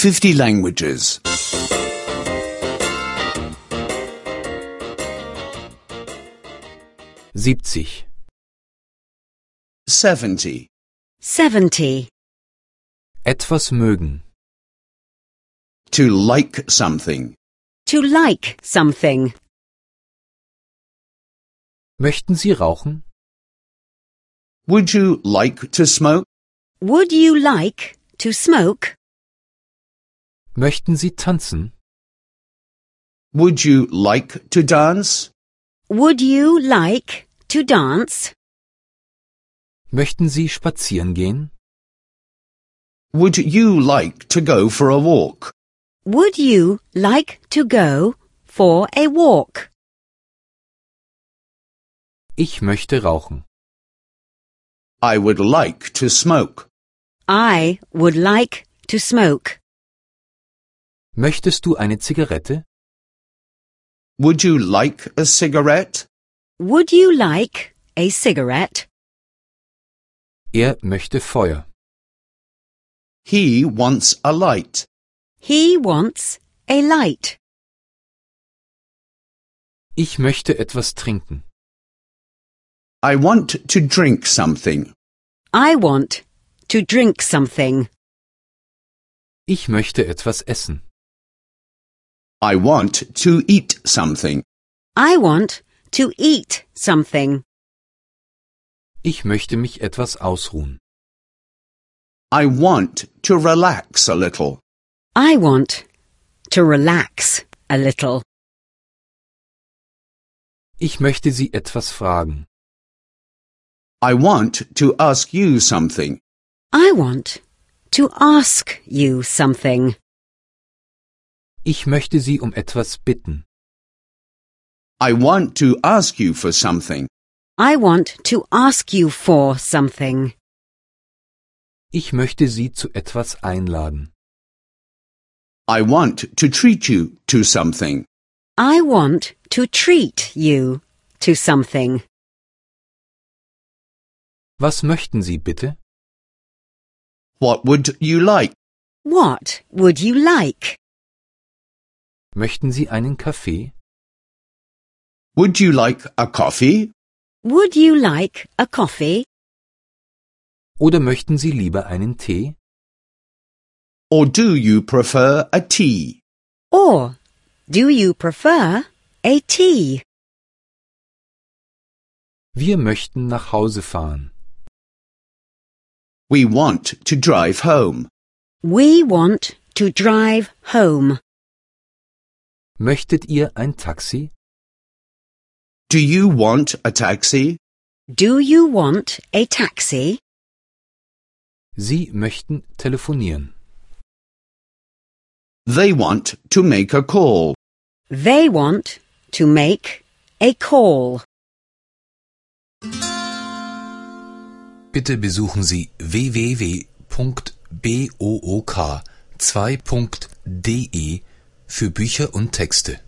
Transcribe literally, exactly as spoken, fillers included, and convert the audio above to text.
fifty languages. siebzig. Seventy. seventy. Etwas mögen. To like something. To like something. Möchten Sie rauchen? Would you like to smoke? Would you like to smoke? Möchten Sie tanzen? Would you like to dance? Would you like to dance? Möchten Sie spazieren gehen? Would you like to go for a walk? Would you like to go for a walk? Ich möchte rauchen. I would like to smoke. I would like to smoke. Möchtest du eine Zigarette? Would you like a cigarette? Would you like a cigarette? Er möchte Feuer. He wants a light. He wants a light. Ich möchte etwas trinken. I want to drink something. I want to drink something. Ich möchte etwas essen. I want to eat something. I want to eat something. Ich möchte mich etwas ausruhen. I want to relax a little. I want to relax a little. Ich möchte Sie etwas fragen. I want to ask you something. I want to ask you something. Ich möchte Sie um etwas bitten. I want to ask you for something. I want to ask you for something. Ich möchte Sie zu etwas einladen. I want to treat you to something. I want to treat you to something. Was möchten Sie bitte? What would you like? What would you like? Möchten Sie einen Kaffee? Would you like a coffee? Would you like a coffee? Oder möchten Sie lieber einen Tee? Or do you prefer a tea? Or do you prefer a tea? Wir möchten nach Hause fahren. We want to drive home. We want to drive home. Möchtet ihr ein Taxi? Do you want a taxi? Do you want a taxi? Sie möchten telefonieren. They want to make a call. They want to make a call. Bitte besuchen Sie w w w punkt book zwei punkt de für Bücher und Texte.